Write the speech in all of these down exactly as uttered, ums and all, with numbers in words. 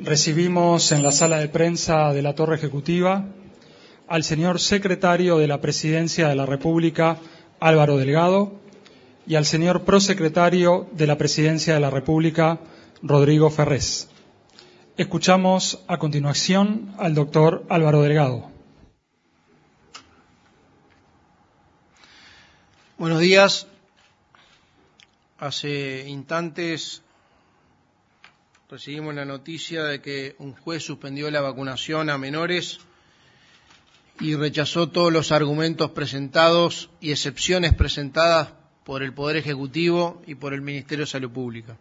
recibimos en la sala de prensa de la Torre Ejecutiva al señor secretario de la Presidencia de la República, Álvaro Delgado, y al señor prosecretario de la Presidencia de la República, Rodrigo Ferrés. Escuchamos a continuación al doctor Álvaro Delgado. Buenos días. Hace instantes recibimos la noticia de que un juez suspendió la vacunación a menores y rechazó todos los argumentos presentados y excepciones presentadas por el Poder Ejecutivo y por el Ministerio de Salud Pública.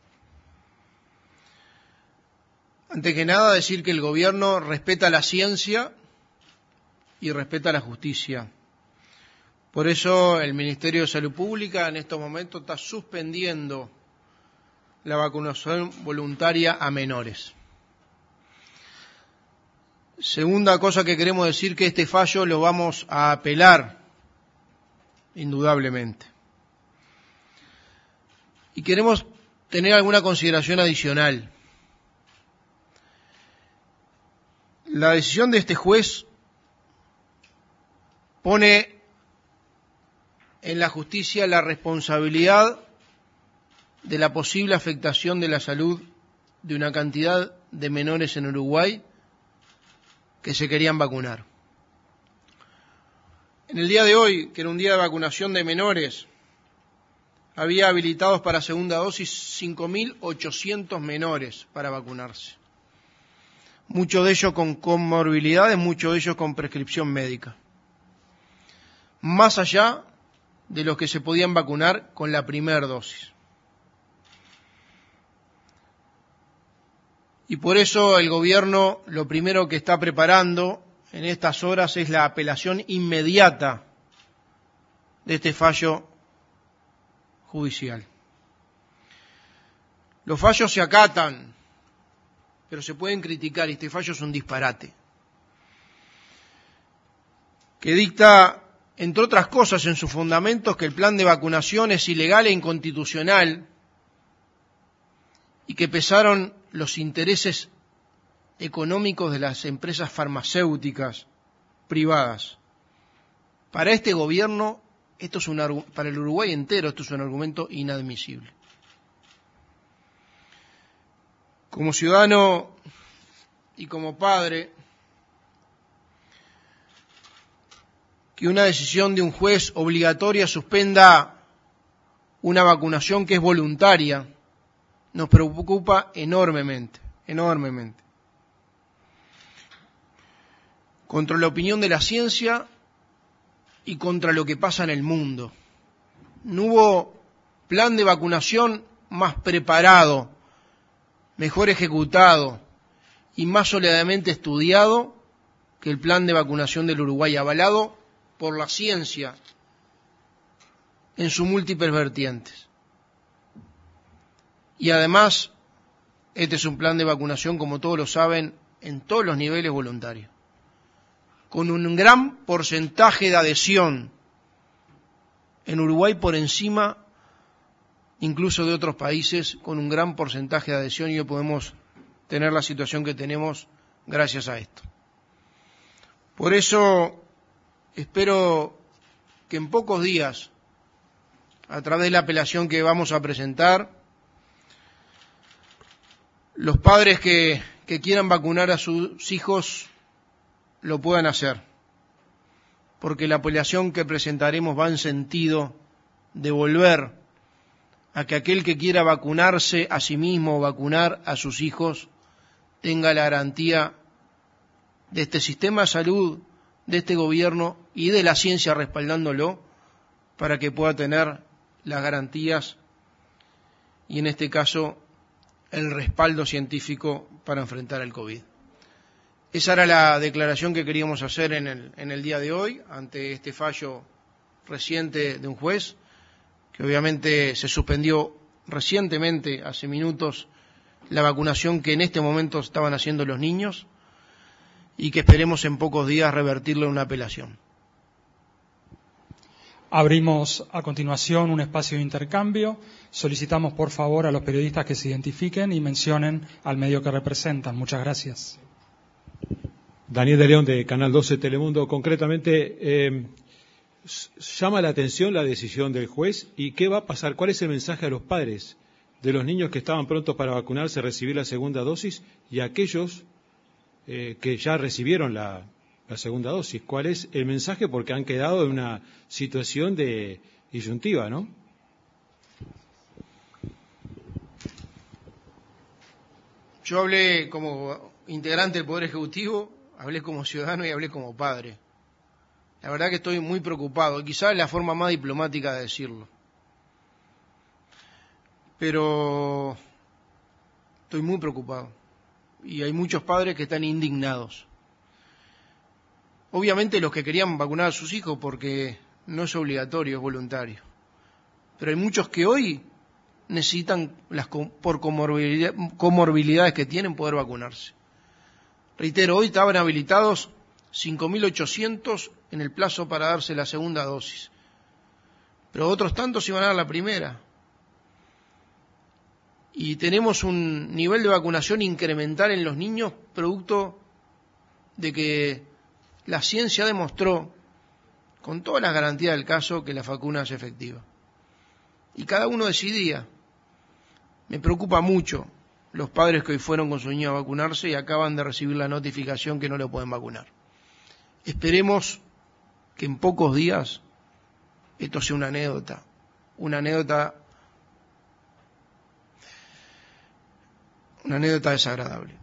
Antes que nada, decir que el Gobierno respeta la ciencia y respeta la justicia. Por eso el Ministerio de Salud Pública en estos momentos está suspendiendo la vacunación voluntaria a menores. Segunda cosa que queremos decir, que este fallo lo vamos a apelar, indudablemente. Y queremos tener alguna consideración adicional. La decisión de este juez pone en la justicia la responsabilidad de la posible afectación de la salud de una cantidad de menores en Uruguay que se querían vacunar. En el día de hoy, que era un día de vacunación de menores, había habilitados para segunda dosis cinco mil ochocientos menores para vacunarse. Muchos de ellos con comorbilidades, muchos de ellos con prescripción médica. Más allá de los que se podían vacunar con la primera dosis. Y por eso el Gobierno lo primero que está preparando en estas horas es la apelación inmediata de este fallo judicial. Los fallos se acatan, pero se pueden criticar, y este fallo es un disparate, que dicta, entre otras cosas, en sus fundamentos, que el plan de vacunación es ilegal e inconstitucional y que pesaron los intereses económicos de las empresas farmacéuticas privadas. Para este gobierno, esto es un, para el Uruguay entero, esto es un argumento inadmisible. Como ciudadano y como padre, que una decisión de un juez obligatoria suspenda una vacunación que es voluntaria nos preocupa enormemente, enormemente. Contra la opinión de la ciencia y contra lo que pasa en el mundo. No hubo plan de vacunación más preparado, mejor ejecutado y más sólidamente estudiado que el plan de vacunación del Uruguay, avalado por la ciencia en sus múltiples vertientes. Y además, este es un plan de vacunación, como todos lo saben, en todos los niveles voluntarios, con un gran porcentaje de adhesión en Uruguay por encima incluso de otros países, con un gran porcentaje de adhesión, y hoy podemos tener la situación que tenemos gracias a esto. Por eso espero que en pocos días, a través de la apelación que vamos a presentar, los padres que, que quieran vacunar a sus hijos lo puedan hacer, porque la apelación que presentaremos va en sentido de volver a que aquel que quiera vacunarse a sí mismo o vacunar a sus hijos tenga la garantía de este sistema de salud, de este gobierno y de la ciencia respaldándolo, para que pueda tener las garantías y, en este caso, el respaldo científico para enfrentar el COVID. Esa era la declaración que queríamos hacer en el, en el día de hoy, ante este fallo reciente de un juez, que obviamente se suspendió recientemente, hace minutos, la vacunación que en este momento estaban haciendo los niños, y que esperemos en pocos días revertirlo en una apelación. Abrimos a continuación un espacio de intercambio. Solicitamos por favor a los periodistas que se identifiquen y mencionen al medio que representan. Muchas gracias. Daniel de León, de Canal doce Telemundo. Concretamente, eh, llama la atención la decisión del juez y qué va a pasar, cuál es el mensaje a los padres de los niños que estaban prontos para vacunarse, recibir la segunda dosis, y a aquellos eh, que ya recibieron la, la segunda dosis. ¿Cuál es el mensaje? Porque han quedado en una situación de disyuntiva, ¿no? Yo hablé como integrante del Poder Ejecutivo, hablé como ciudadano y hablé como padre. La verdad que estoy muy preocupado, quizás es la forma más diplomática de decirlo. Pero estoy muy preocupado y hay muchos padres que están indignados. Obviamente los que querían vacunar a sus hijos porque no es obligatorio, es voluntario. Pero hay muchos que hoy necesitan, las, por comorbilidad, comorbilidades que tienen, poder vacunarse. Reitero, hoy estaban habilitados cinco mil ochocientos en el plazo para darse la segunda dosis. Pero otros tantos iban a dar la primera. Y tenemos un nivel de vacunación incremental en los niños, producto de que la ciencia demostró, con todas las garantías del caso, que la vacuna es efectiva. Y cada uno decidía. Me preocupa mucho los padres que hoy fueron con su niño a vacunarse y acaban de recibir la notificación que no lo pueden vacunar. Esperemos que en pocos días esto sea una anécdota, una anécdota Una anécdota desagradable.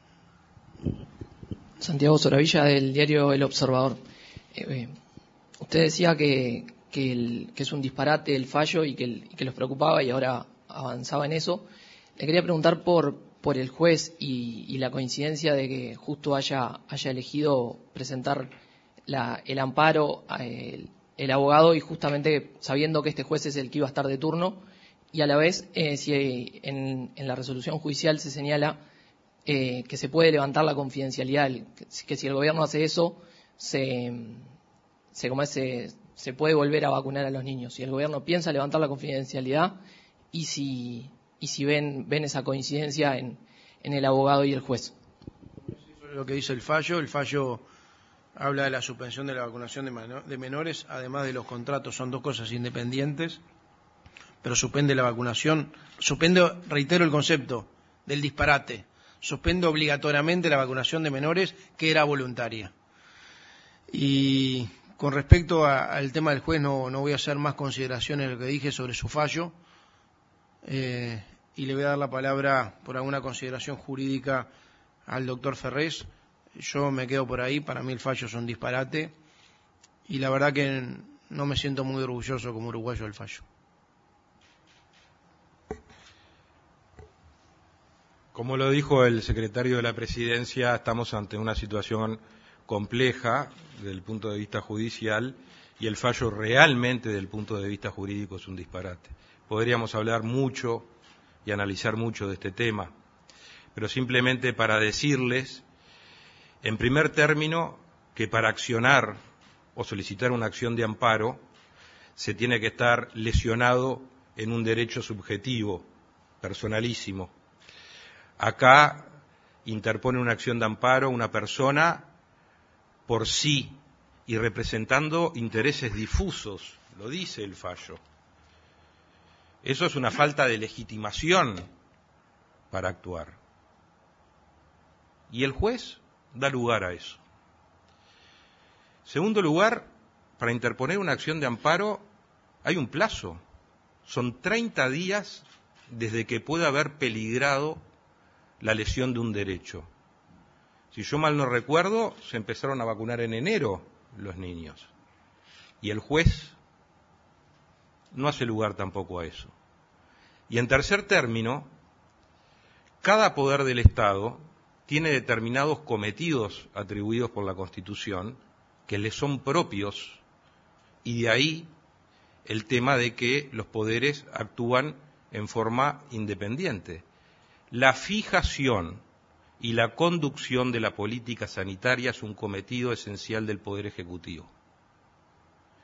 Santiago Soravilla, del diario El Observador. Eh, usted decía que, que, el, que es un disparate el fallo y que, el, y que los preocupaba y ahora avanzaba en eso. Le quería preguntar por, por el juez y, y la coincidencia de que justo haya, haya elegido presentar la, el amparo, el, el abogado, y justamente sabiendo que este juez es el que iba a estar de turno. Y a la vez, eh, si en, en la resolución judicial se señala eh, que se puede levantar la confidencialidad, que, que si el gobierno hace eso, se, se, como es, se, se puede volver a vacunar a los niños. Si el gobierno piensa levantar la confidencialidad y si, y si ven, ven esa coincidencia en, en el abogado y el juez. Eso es lo que dice el fallo. El fallo habla de la suspensión de la vacunación de, menor, de menores, además de los contratos. Son dos cosas independientes. Pero suspende la vacunación, suspende, reitero el concepto del disparate, suspende obligatoriamente la vacunación de menores que era voluntaria. Y con respecto a, al tema del juez no, no voy a hacer más consideraciones de lo que dije sobre su fallo eh, y le voy a dar la palabra por alguna consideración jurídica al doctor Ferrés. Yo me quedo por ahí, para mí el fallo es un disparate y la verdad que no me siento muy orgulloso como uruguayo del fallo. Como lo dijo el secretario de la Presidencia, estamos ante una situación compleja desde el punto de vista judicial y el fallo realmente desde el punto de vista jurídico es un disparate. Podríamos hablar mucho y analizar mucho de este tema, pero simplemente para decirles, en primer término, que para accionar o solicitar una acción de amparo se tiene que estar lesionado en un derecho subjetivo, personalísimo. Acá interpone una acción de amparo una persona por sí y representando intereses difusos, lo dice el fallo. Eso es una falta de legitimación para actuar. Y el juez da lugar a eso. Segundo lugar, para interponer una acción de amparo hay un plazo. Son treinta días desde que puede haber peligrado la lesión de un derecho. Si yo mal no recuerdo, se empezaron a vacunar en enero los niños. Y el juez no hace lugar tampoco a eso. Y en tercer término, cada poder del Estado tiene determinados cometidos atribuidos por la Constitución que le son propios, y de ahí el tema de que los poderes actúan en forma independiente. La fijación y la conducción de la política sanitaria es un cometido esencial del Poder Ejecutivo.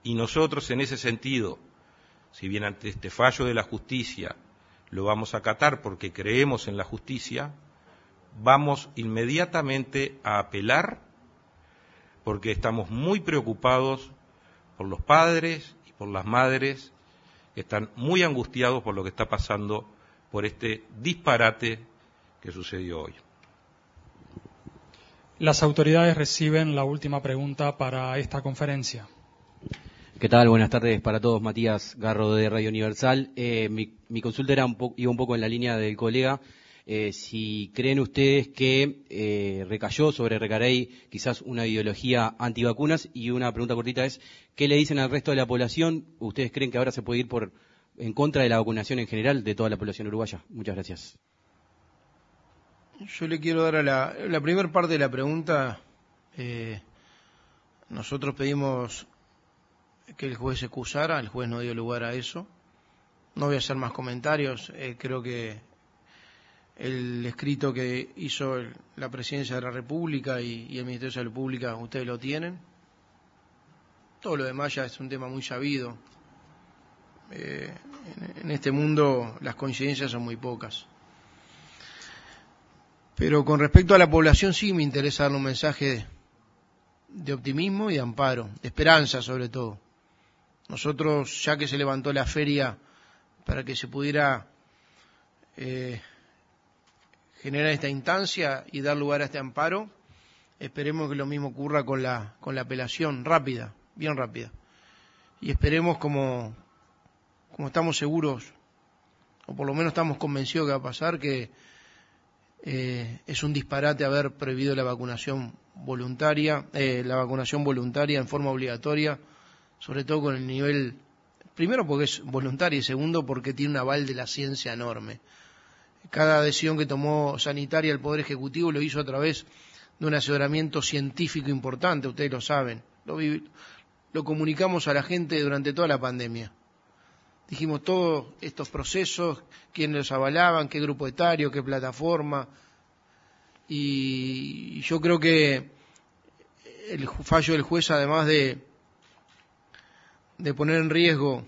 Y nosotros, en ese sentido, si bien ante este fallo de la justicia lo vamos a acatar porque creemos en la justicia, vamos inmediatamente a apelar porque estamos muy preocupados por los padres y por las madres que están muy angustiados por lo que está pasando, por este disparate que sucedió hoy. Las autoridades reciben la última pregunta para esta conferencia. ¿Qué tal? Buenas tardes para todos. Matías Garro de Radio Universal. Eh, mi, mi consulta era un po- iba un poco en la línea del colega. Eh, si creen ustedes que eh, recayó sobre Recarey quizás una ideología antivacunas, y una pregunta cortita es, ¿qué le dicen al resto de la población? ¿Ustedes creen que ahora se puede ir por en contra de la vacunación en general de toda la población uruguaya? Muchas gracias. Yo le quiero dar a la, la primera parte de la pregunta. Eh, nosotros pedimos que el juez se excusara, el juez no dio lugar a eso. No voy a hacer más comentarios, eh, creo que el escrito que hizo el, la Presidencia de la República y, y el Ministerio de Salud Pública, ustedes lo tienen. Todo lo demás ya es un tema muy sabido. Eh, en, en este mundo las coincidencias son muy pocas. Pero con respecto a la población sí me interesa darle un mensaje de, de optimismo y de amparo, de esperanza sobre todo. Nosotros, ya que se levantó la feria para que se pudiera eh, generar esta instancia y dar lugar a este amparo, esperemos que lo mismo ocurra con la, con la apelación rápida, bien rápida. Y esperemos, como, como estamos seguros, o por lo menos estamos convencidos que va a pasar, que eh, es un disparate haber prohibido la vacunación voluntaria, eh, la vacunación voluntaria en forma obligatoria, sobre todo con el nivel, primero porque es voluntaria y segundo porque tiene un aval de la ciencia enorme. Cada decisión que tomó sanitaria el Poder Ejecutivo lo hizo a través de un asesoramiento científico importante, ustedes lo saben, lo, lo comunicamos a la gente durante toda la pandemia. Dijimos todos estos procesos, quiénes los avalaban, qué grupo etario, qué plataforma, y yo creo que el fallo del juez, además de de poner en riesgo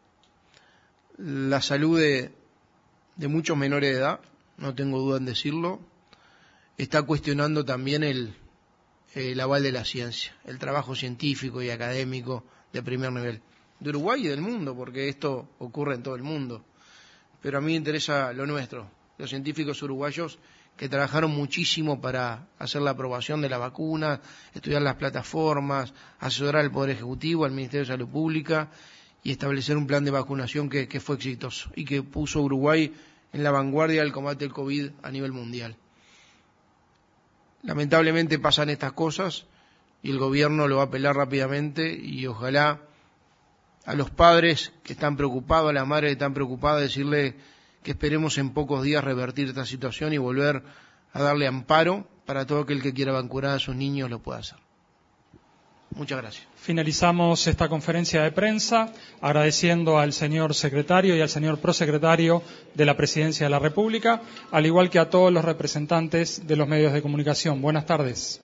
la salud de, de muchos menores de edad, no tengo duda en decirlo, está cuestionando también el, el aval de la ciencia, el trabajo científico y académico de primer nivel, de Uruguay y del mundo, porque esto ocurre en todo el mundo. Pero a mí me interesa lo nuestro, los científicos uruguayos que trabajaron muchísimo para hacer la aprobación de la vacuna, estudiar las plataformas, asesorar al Poder Ejecutivo, al Ministerio de Salud Pública y establecer un plan de vacunación que, que fue exitoso y que puso a Uruguay en la vanguardia del combate del COVID a nivel mundial. Lamentablemente pasan estas cosas y el gobierno lo va a apelar rápidamente y ojalá a los padres que están preocupados, a las madres que están preocupadas, decirle que esperemos en pocos días revertir esta situación y volver a darle amparo para todo aquel que quiera vacunar a sus niños lo pueda hacer. Muchas gracias. Finalizamos esta conferencia de prensa agradeciendo al señor secretario y al señor prosecretario de la Presidencia de la República, al igual que a todos los representantes de los medios de comunicación. Buenas tardes.